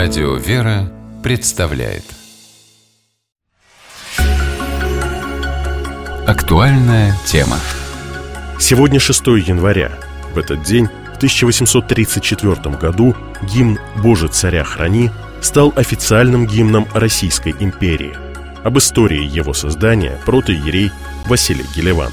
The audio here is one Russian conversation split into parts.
Радио «Вера» представляет актуальная тема. Сегодня 6 января. В этот день, в 1834 году, гимн «Боже, царя храни» стал официальным гимном Российской империи. Об истории его создания протоиерей Василий Гелеван.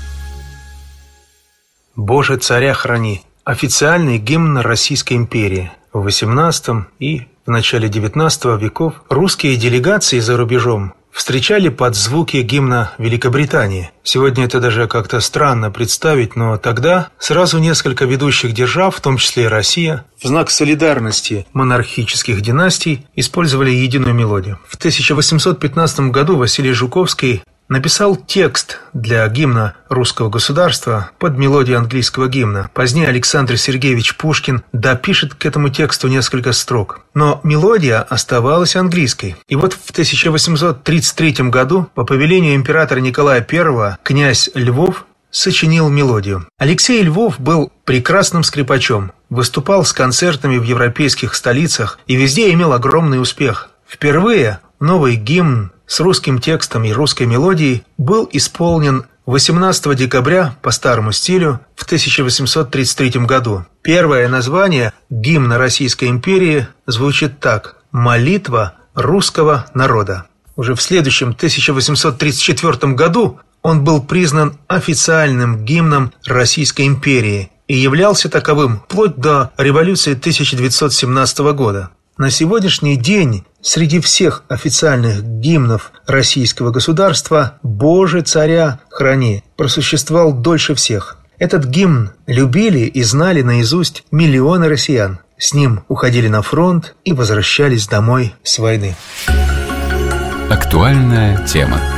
«Боже, царя храни» – официальный гимн Российской империи. В XVIII и в начале XIX веков русские делегации за рубежом встречали под звуки гимна Великобритании. Сегодня это даже как-то странно представить, но тогда сразу несколько ведущих держав, в том числе и Россия, в знак солидарности монархических династий использовали единую мелодию. В 1815 году Василий Жуковский написал текст для гимна русского государства под мелодию английского гимна. Позднее Александр Сергеевич Пушкин допишет к этому тексту несколько строк. Но мелодия оставалась английской. И вот в 1833 году по повелению императора Николая I князь Львов сочинил мелодию. Алексей Львов был прекрасным скрипачом, выступал с концертами в европейских столицах и везде имел огромный успех. Впервые новый гимн с русским текстом и русской мелодией был исполнен 18 декабря по старому стилю в 1833 году. Первое название гимна Российской империи звучит так: «Молитва русского народа». Уже в следующем 1834 году он был признан официальным гимном Российской империи и являлся таковым вплоть до революции 1917 года. На сегодняшний день среди всех официальных гимнов российского государства «Боже, царя храни» просуществовал дольше всех. Этот гимн любили и знали наизусть миллионы россиян. С ним уходили на фронт и возвращались домой с войны. Актуальная тема.